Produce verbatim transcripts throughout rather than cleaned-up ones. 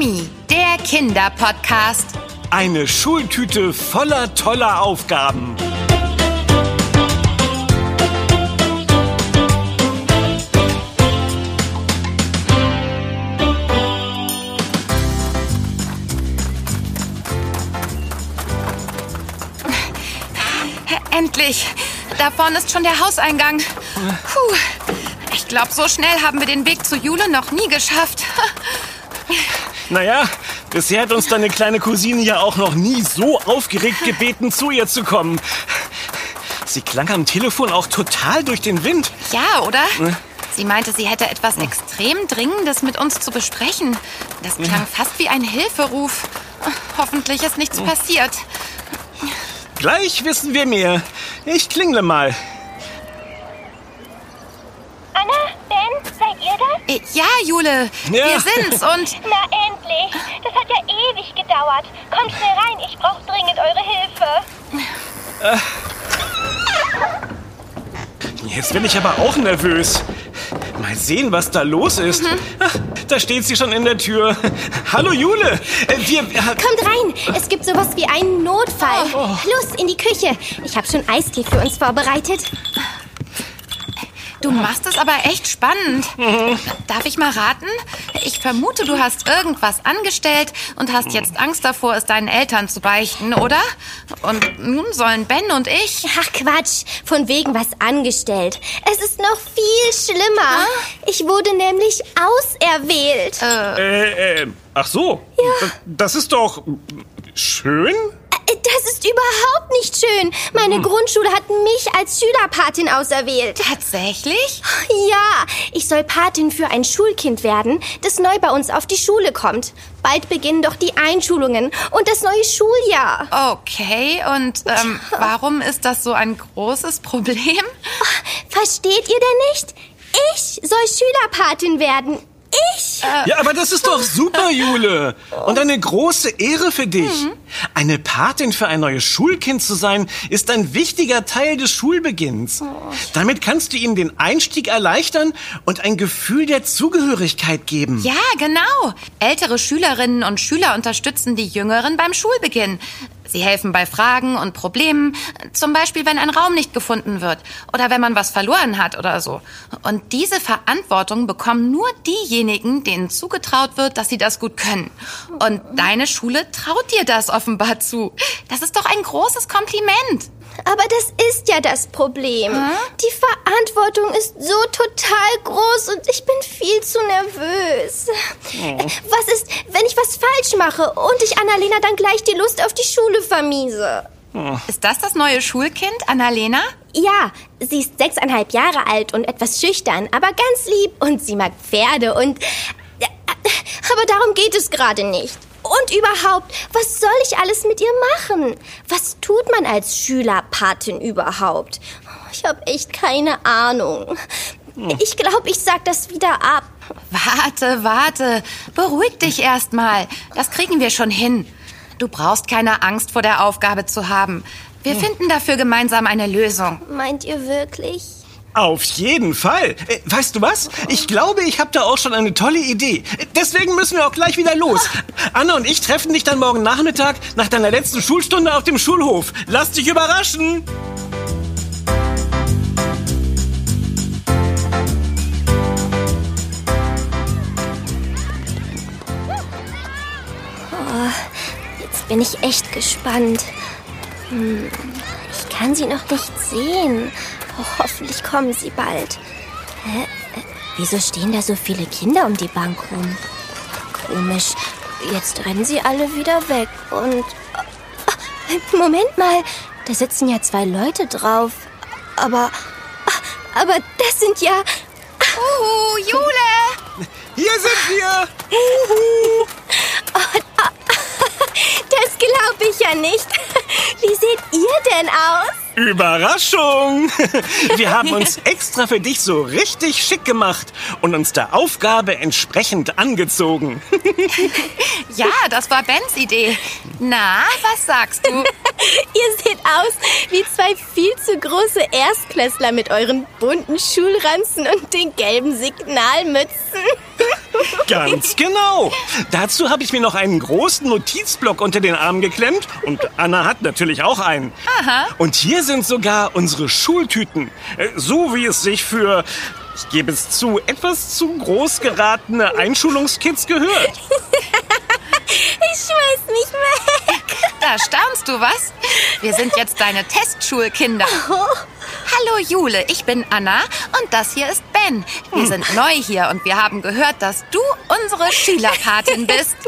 Mami, der Kinderpodcast. Eine Schultüte voller toller Aufgaben. Endlich. Da vorne ist schon der Hauseingang. Puh. Ich glaube, so schnell haben wir den Weg zu Jule noch nie geschafft. Naja, bisher hat uns deine kleine Cousine ja auch noch nie so aufgeregt gebeten, zu ihr zu kommen. Sie klang am Telefon auch total durch den Wind. Ja, oder? Sie meinte, sie hätte etwas extrem Dringendes mit uns zu besprechen. Das klang fast wie ein Hilferuf. Hoffentlich ist nichts passiert. Gleich wissen wir mehr. Ich klingle mal. Anna, Ben, seid ihr das? Äh, Ja, Jule, Ja. wir sind's und... Na endlich. Das hat ja ewig gedauert. Kommt schnell rein, ich brauche dringend eure Hilfe. Jetzt bin ich aber auch nervös. Mal sehen, was da los ist. Ach, da steht sie schon in der Tür. Hallo Jule. Äh, Wir... äh, Kommt rein, es gibt sowas wie einen Notfall. Los, in die Küche. Ich habe schon Eistee für uns vorbereitet. Du machst es aber echt spannend. Darf ich mal raten? Ich vermute, du hast irgendwas angestellt und hast jetzt Angst davor, es deinen Eltern zu beichten, oder? Und nun sollen Ben und ich... Ach Quatsch, von wegen was angestellt. Es ist noch viel schlimmer. Ich wurde nämlich auserwählt. Äh, äh, ach so. Ja. Das ist doch schön. Das ist überhaupt nicht schön. Meine Grundschule hat mich als Schülerpatin auserwählt. Tatsächlich? Ja, ich soll Patin für ein Schulkind werden, das neu bei uns auf die Schule kommt. Bald beginnen doch die Einschulungen und das neue Schuljahr. Okay, und ähm, warum ist das so ein großes Problem? Versteht ihr denn nicht? Ich soll Schülerpatin werden. Ich? Ja, aber das ist doch super, Jule. Und eine große Ehre für dich. Eine Patin für ein neues Schulkind zu sein, ist ein wichtiger Teil des Schulbeginns. Damit kannst du ihnen den Einstieg erleichtern und ein Gefühl der Zugehörigkeit geben. Ja, genau. Ältere Schülerinnen und Schüler unterstützen die Jüngeren beim Schulbeginn. Sie helfen bei Fragen und Problemen, zum Beispiel, wenn ein Raum nicht gefunden wird oder wenn man was verloren hat oder so. Und diese Verantwortung bekommen nur diejenigen, denen zugetraut wird, dass sie das gut können. Und deine Schule traut dir das offenbar zu. Das ist doch ein großes Kompliment. Aber das ist ja das Problem. Die Verantwortung ist so total groß und ich bin viel zu nervös. Was ist, wenn ich was falsch mache und ich Annalena dann gleich die Lust auf die Schule vermiese? Ist das das neue Schulkind, Annalena? Ja, sie ist sechseinhalb Jahre alt und etwas schüchtern, aber ganz lieb und sie mag Pferde und... Aber darum geht es gerade nicht. Und überhaupt, was soll ich alles mit ihr machen? Was tut man als Schülerpatin überhaupt? Ich habe echt keine Ahnung. Ich glaube, ich sag das wieder ab. Warte, warte. Beruhig dich erst mal. Das kriegen wir schon hin. Du brauchst keine Angst vor der Aufgabe zu haben. Wir finden dafür gemeinsam eine Lösung. Meint ihr wirklich? Auf jeden Fall. Äh, Weißt du was? Ich glaube, ich habe da auch schon eine tolle Idee. Deswegen müssen wir auch gleich wieder los. Anna und ich treffen dich dann morgen Nachmittag nach deiner letzten Schulstunde auf dem Schulhof. Lass dich überraschen. Jetzt bin ich echt gespannt. Hm, ich kann sie noch nicht sehen. Oh, hoffentlich kommen sie bald. Hä? Äh, Wieso stehen da so viele Kinder um die Bank rum? Komisch. Jetzt rennen sie alle wieder weg. Und... Oh, Moment mal. Da sitzen ja zwei Leute drauf. Aber... Aber das sind ja... Uh, Jule! Hier sind wir. Das glaube ich ja nicht. Wie seht ihr denn aus? Überraschung! Wir haben uns extra für dich so richtig schick gemacht und uns der Aufgabe entsprechend angezogen. Ja, das war Bens Idee. Na, was sagst du? Ihr seht aus wie zwei viel zu große Erstklässler mit euren bunten Schulranzen und den gelben Signalmützen. Ganz genau. Dazu habe ich mir noch einen großen Notizblock unter den Arm geklemmt. Und Anna hat natürlich auch einen. Aha. Und hier sind sogar unsere Schultüten. Äh, So wie es sich für, ich gebe es zu, etwas zu groß geratene Einschulungskids gehört. Ich schmeiß mich weg. Da staunst du, was? Wir sind jetzt deine Testschulkinder. Hallo Jule, ich bin Anna und das hier ist Ben. Wir sind neu hier und wir haben gehört, dass du unsere Schülerpatin bist.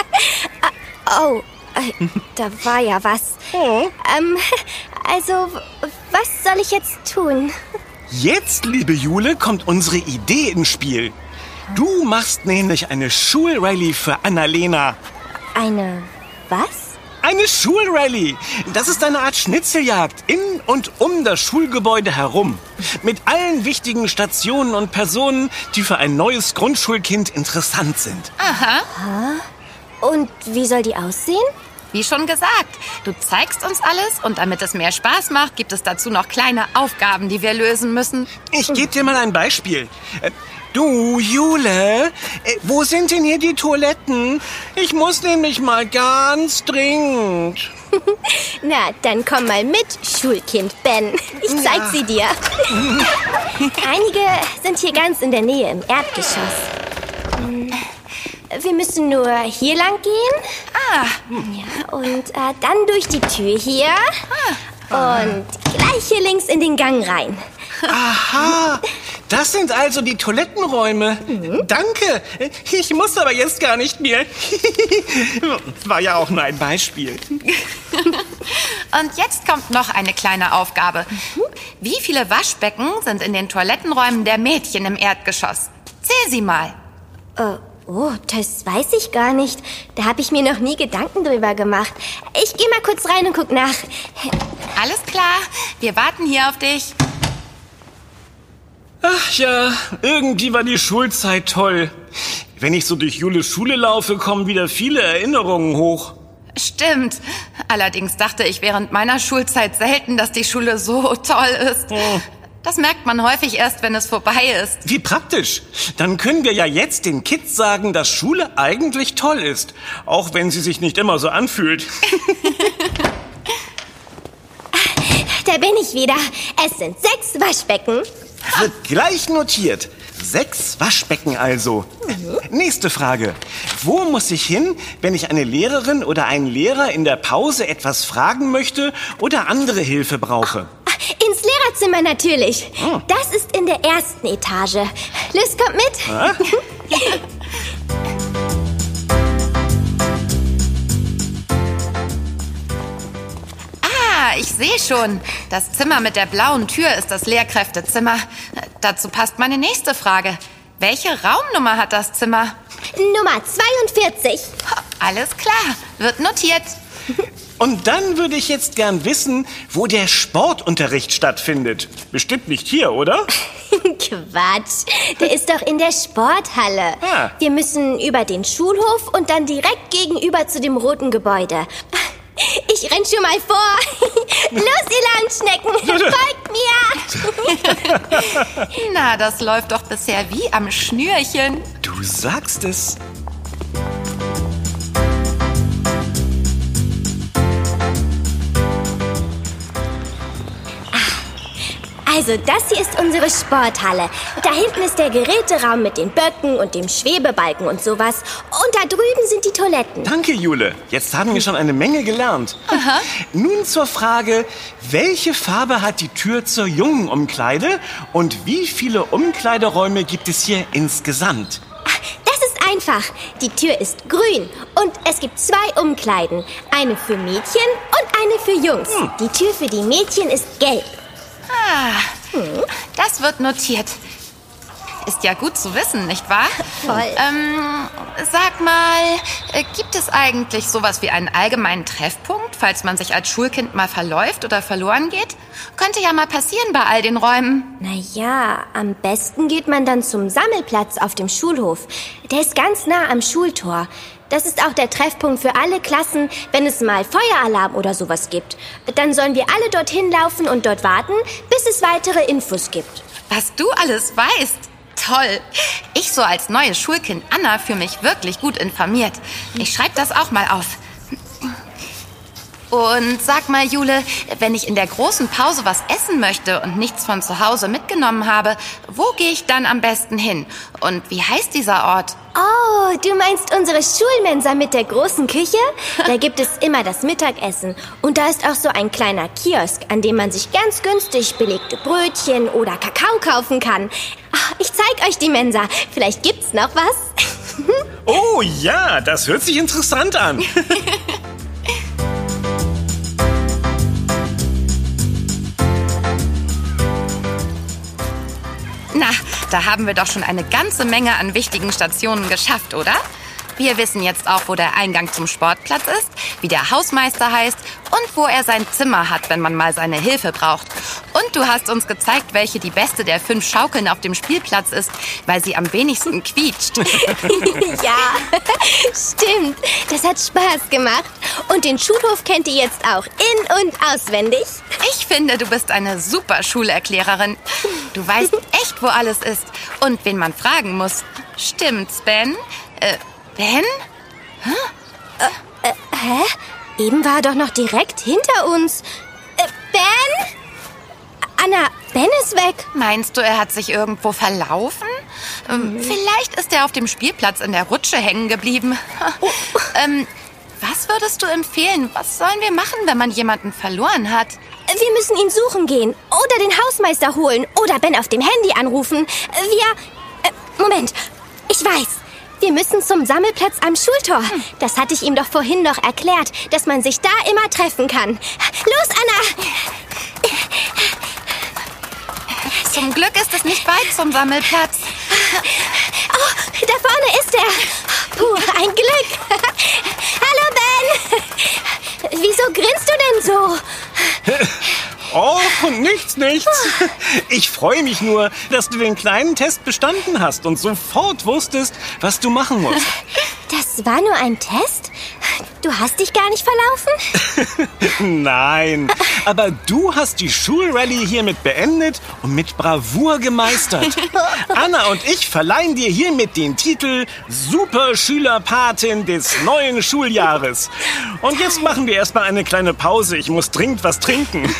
Oh, äh, da war ja was. Ähm, also, was soll ich jetzt tun? Jetzt, liebe Jule, kommt unsere Idee ins Spiel. Du machst nämlich eine Schulrallye für Annalena. Eine was? Eine Schulrallye. Das ist eine Art Schnitzeljagd in und um das Schulgebäude herum. Mit allen wichtigen Stationen und Personen, die für ein neues Grundschulkind interessant sind. Aha. Und wie soll die aussehen? Wie schon gesagt, du zeigst uns alles und damit es mehr Spaß macht, gibt es dazu noch kleine Aufgaben, die wir lösen müssen. Ich gebe dir mal ein Beispiel. Äh, Du, Jule, äh, wo sind denn hier die Toiletten? Ich muss nämlich mal ganz dringend. Na, dann komm mal mit, Schulkind Ben. Ich zeig Ja. sie dir. Einige sind hier ganz in der Nähe im Erdgeschoss. Hm, Wir müssen nur hier lang gehen. Ah, Ja, und äh, dann durch die Tür hier. Und gleich hier links in den Gang rein. Aha, das sind also die Toilettenräume. Danke, ich muss aber jetzt gar nicht mehr. War ja auch nur ein Beispiel. und jetzt kommt noch eine kleine Aufgabe. Wie viele Waschbecken sind in den Toilettenräumen der Mädchen im Erdgeschoss? Zähl sie mal. Äh, oh, das weiß ich gar nicht. Da habe ich mir noch nie Gedanken drüber gemacht. Ich gehe mal kurz rein und guck nach. Alles klar, wir warten hier auf dich. Ach ja, irgendwie war die Schulzeit toll. Wenn ich so durch Jules Schule laufe, kommen wieder viele Erinnerungen hoch. Stimmt. Allerdings dachte ich während meiner Schulzeit selten, dass die Schule so toll ist. Das merkt man häufig erst, wenn es vorbei ist. Wie praktisch. Dann können wir ja jetzt den Kids sagen, dass Schule eigentlich toll ist. Auch wenn sie sich nicht immer so anfühlt. Da bin ich wieder. Es sind sechs Waschbecken. Wird gleich notiert. Sechs Waschbecken also. Nächste Frage. Wo muss ich hin, wenn ich eine Lehrerin oder einen Lehrer in der Pause etwas fragen möchte oder andere Hilfe brauche? Ins Lehrerzimmer natürlich. Das ist in der ersten Etage. Liz, kommt mit. Ah, ich sehe schon. Das Zimmer mit der blauen Tür ist das Lehrkräftezimmer. Dazu passt meine nächste Frage. Welche Raumnummer hat das Zimmer? Nummer zweiundvierzig. Alles klar, wird notiert. Und dann würde ich jetzt gern wissen, wo der Sportunterricht stattfindet. Bestimmt nicht hier, oder? Quatsch. Der ist doch in der Sporthalle. Ah. Wir müssen über den Schulhof und dann direkt gegenüber zu dem roten Gebäude. Ich renn schon mal vor. Los, ihr Landschnecken, folgt mir. Na, das läuft doch bisher wie am Schnürchen. Du sagst es. Also, das hier ist unsere Sporthalle. Da hinten ist der Geräteraum mit den Böcken und dem Schwebebalken und sowas. Und da drüben sind die Toiletten. Danke, Jule. Jetzt haben wir schon eine Menge gelernt. Nun zur Frage, welche Farbe hat die Tür zur Jungenumkleide und wie viele Umkleideräume gibt es hier insgesamt? Das ist einfach. Die Tür ist grün und es gibt zwei Umkleiden. Eine für Mädchen und eine für Jungs. Die Tür für die Mädchen ist gelb. Ah, das wird notiert. Ist ja gut zu wissen, nicht wahr? Voll. Ähm, sag mal, äh, gibt es eigentlich sowas wie einen allgemeinen Treffpunkt, falls man sich als Schulkind mal verläuft oder verloren geht? Könnte ja mal passieren bei all den Räumen. Naja, am besten geht man dann zum Sammelplatz auf dem Schulhof. Der ist ganz nah am Schultor. Das ist auch der Treffpunkt für alle Klassen, wenn es mal Feueralarm oder sowas gibt. Dann sollen wir alle dorthin laufen und dort warten, bis es weitere Infos gibt. Was du alles weißt. Toll. Ich so als neues Schulkind Anna fühle mich wirklich gut informiert. Ich schreibe das auch mal auf. Und sag mal, Jule, wenn ich in der großen Pause was essen möchte und nichts von zu Hause mitgenommen habe, wo gehe ich dann am besten hin? Und wie heißt dieser Ort? Oh, du meinst unsere Schulmensa mit der großen Küche? Da gibt es immer das Mittagessen. Und da ist auch so ein kleiner Kiosk, an dem man sich ganz günstig belegte Brötchen oder Kakao kaufen kann. Ich zeig euch die Mensa. Vielleicht gibt's noch was. Oh ja, das hört sich interessant an. Na, da haben wir doch schon eine ganze Menge an wichtigen Stationen geschafft, oder? Wir wissen jetzt auch, wo der Eingang zum Sportplatz ist, wie der Hausmeister heißt und wo er sein Zimmer hat, wenn man mal seine Hilfe braucht. Und du hast uns gezeigt, welche die beste der fünf Schaukeln auf dem Spielplatz ist, weil sie am wenigsten quietscht. Ja, stimmt. Das hat Spaß gemacht. Und den Schulhof kennt ihr jetzt auch in- und auswendig. Ich finde, du bist eine super Schulerklärerin. Du weißt echt, wo alles ist und wen man fragen muss. Stimmt's, Ben? Äh, Ben? Hä? Äh, äh, hä? Eben war er doch noch direkt hinter uns. Äh, Ben? Anna, Ben ist weg. Meinst du, er hat sich irgendwo verlaufen? Ähm, hm. Vielleicht ist er auf dem Spielplatz in der Rutsche hängen geblieben. Oh. ähm, was würdest du empfehlen? Was sollen wir machen, wenn man jemanden verloren hat? Wir müssen ihn suchen gehen oder den Hausmeister holen oder Ben auf dem Handy anrufen. Wir... Äh, Moment, ich weiß. Wir müssen zum Sammelplatz am Schultor. Hm. Das hatte ich ihm doch vorhin noch erklärt, dass man sich da immer treffen kann. Los, Anna! Zum Glück ist es nicht weit zum Sammelplatz. Oh, da vorne ist er. Puh, ein Glück. Hallo, Ben. Wieso grinst du denn so? Oh, nichts, nichts. Ich freue mich nur, dass du den kleinen Test bestanden hast und sofort wusstest, was du machen musst. Das war nur ein Test? Du hast dich gar nicht verlaufen? Nein, aber du hast die Schulrallye hiermit beendet und mit Bravour gemeistert. Anna und ich verleihen dir hiermit den Titel Superschülerpatin des neuen Schuljahres. Und jetzt machen wir erstmal eine kleine Pause. Ich muss dringend was trinken.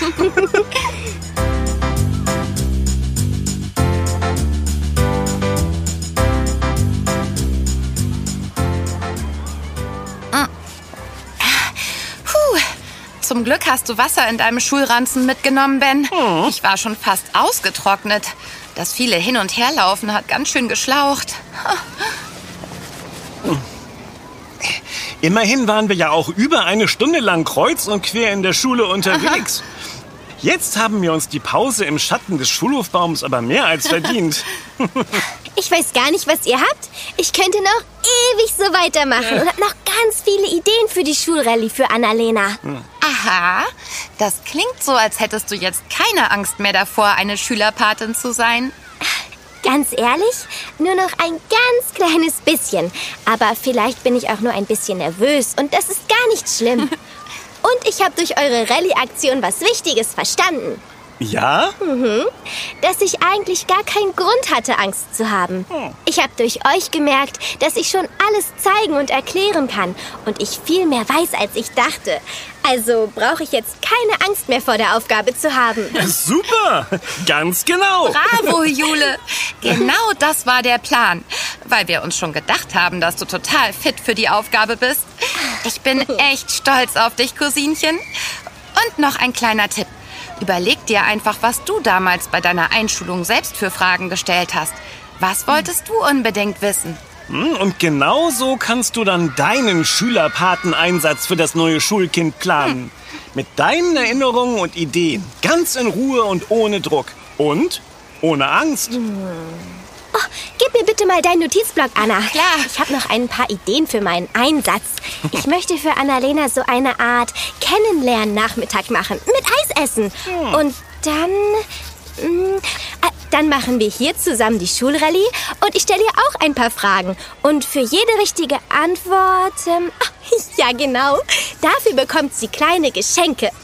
Zum Glück hast du Wasser in deinem Schulranzen mitgenommen, Ben. Hm. Ich war schon fast ausgetrocknet. Das viele Hin- und Herlaufen hat ganz schön geschlaucht. Immerhin waren wir ja auch über eine Stunde lang kreuz und quer in der Schule unterwegs. Aha. Jetzt haben wir uns die Pause im Schatten des Schulhofbaums aber mehr als verdient. Ich weiß gar nicht, was ihr habt. Ich könnte noch ewig so weitermachen und habe noch ganz viele Ideen für die Schulrallye für Annalena. Hm. Aha, das klingt so, als hättest du jetzt keine Angst mehr davor, eine Schülerpatin zu sein. Ganz ehrlich, nur noch ein ganz kleines bisschen. Aber vielleicht bin ich auch nur ein bisschen nervös und das ist gar nicht schlimm. Und ich habe durch eure Rallye-Aktion was Wichtiges verstanden. Ja? Mhm. Dass ich eigentlich gar keinen Grund hatte, Angst zu haben. Hm. Ich habe durch euch gemerkt, dass ich schon alles zeigen und erklären kann. Und ich viel mehr weiß, als ich dachte. Also brauche ich jetzt keine Angst mehr vor der Aufgabe zu haben. Super! Ganz genau! Bravo, Jule! Genau das war der Plan. Weil wir uns schon gedacht haben, dass du total fit für die Aufgabe bist. Ich bin echt stolz auf dich, Cousinchen. Und noch ein kleiner Tipp. Überleg dir einfach, was du damals bei deiner Einschulung selbst für Fragen gestellt hast. Was wolltest du unbedingt wissen? Und genau so kannst du dann deinen Schülerpateneinsatz für das neue Schulkind planen. Hm. Mit deinen Erinnerungen und Ideen. Ganz in Ruhe und ohne Druck. Und ohne Angst. Hm. Oh, gib mir bitte mal deinen Notizblock, Anna. Klar. Ich habe noch ein paar Ideen für meinen Einsatz. Ich möchte für Annalena so eine Art Kennenlernen-Nachmittag machen. Mit Eisessen. Hm. Und dann... Mh, dann machen wir hier zusammen die Schulrallye und ich stelle ihr auch ein paar Fragen. Und für jede richtige Antwort... Ähm, ja, genau. Dafür bekommt sie kleine Geschenke.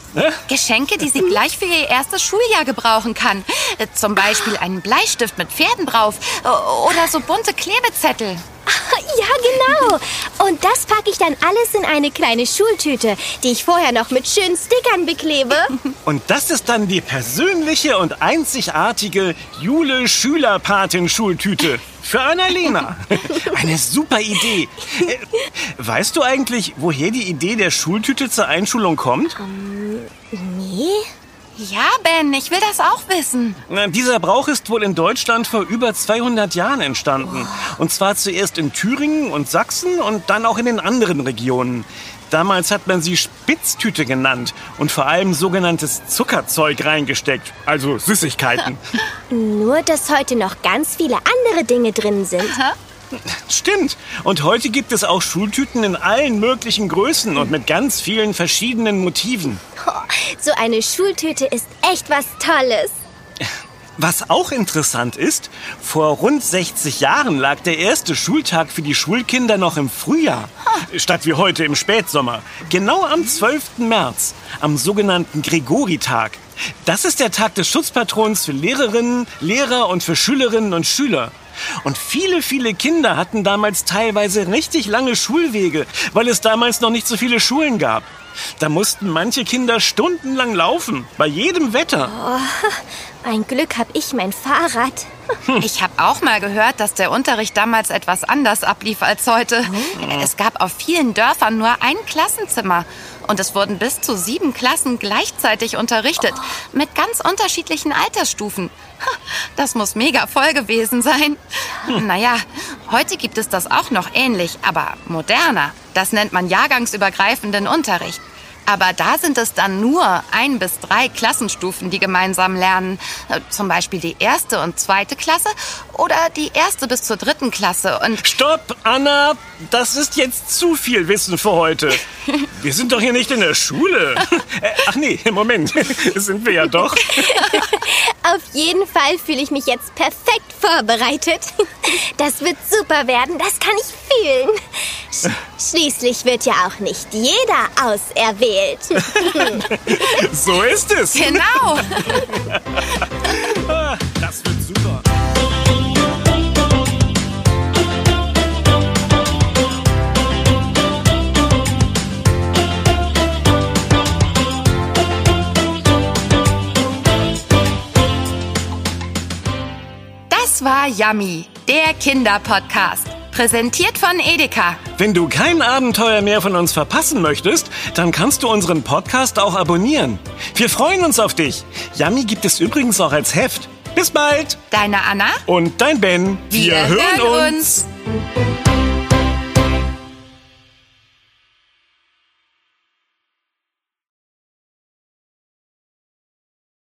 Hä? Geschenke, die sie gleich für ihr erstes Schuljahr gebrauchen kann. Äh, Zum Beispiel einen Bleistift mit Pferden drauf äh, oder so bunte Klebezettel. Ja, genau. Und das packe ich dann alles in eine kleine Schultüte, die ich vorher noch mit schönen Stickern beklebe. Und das ist dann die persönliche und einzigartige Jule-Schülerpatin-Schultüte für Annalena. Eine super Idee. Äh, Weißt du eigentlich, woher die Idee der Schultüte zur Einschulung kommt? Nee? Ja, Ben, ich will das auch wissen. Na, dieser Brauch ist wohl in Deutschland vor über zweihundert Jahren entstanden. Und zwar zuerst in Thüringen und Sachsen und dann auch in den anderen Regionen. Damals hat man sie Spitztüte genannt und vor allem sogenanntes Zuckerzeug reingesteckt, also Süßigkeiten. Nur, dass heute noch ganz viele andere Dinge drin sind. Stimmt. Und heute gibt es auch Schultüten in allen möglichen Größen und mit ganz vielen verschiedenen Motiven. Oh, so eine Schultüte ist echt was Tolles. Was auch interessant ist, vor rund sechzig Jahren lag der erste Schultag für die Schulkinder noch im Frühjahr, statt wie heute im Spätsommer. Genau am zwölften März, am sogenannten Gregoritag. Das ist der Tag des Schutzpatrons für Lehrerinnen, Lehrer und für Schülerinnen und Schüler. Und viele, viele Kinder hatten damals teilweise richtig lange Schulwege, weil es damals noch nicht so viele Schulen gab. Da mussten manche Kinder stundenlang laufen, bei jedem Wetter. Oh, ein Glück hab ich mein Fahrrad. Ich habe auch mal gehört, dass der Unterricht damals etwas anders ablief als heute. Es gab auf vielen Dörfern nur ein Klassenzimmer. Und es wurden bis zu sieben Klassen gleichzeitig unterrichtet. Mit ganz unterschiedlichen Altersstufen. Das muss mega voll gewesen sein. Naja, heute gibt es das auch noch ähnlich, aber moderner. Das nennt man jahrgangsübergreifenden Unterricht. Aber da sind es dann nur ein bis drei Klassenstufen, die gemeinsam lernen. Zum Beispiel die erste und zweite Klasse oder die erste bis zur dritten Klasse. Und Stopp, Anna! Das ist jetzt zu viel Wissen für heute. Wir sind doch hier nicht in der Schule. Äh, Ach nee, Moment. Sind wir ja doch. Auf jeden Fall fühle ich mich jetzt perfekt vorbereitet. Das wird super werden, das kann ich fühlen. Sch- Schließlich wird ja auch nicht jeder auserwählt. So ist es. genau. Ah, Das wird super. Das war Yummy, der Kinderpodcast. Präsentiert von Edeka. Wenn du kein Abenteuer mehr von uns verpassen möchtest, dann kannst du unseren Podcast auch abonnieren. Wir freuen uns auf dich. Yummy gibt es übrigens auch als Heft. Bis bald. Deine Anna. Und dein Ben. Wir hören uns.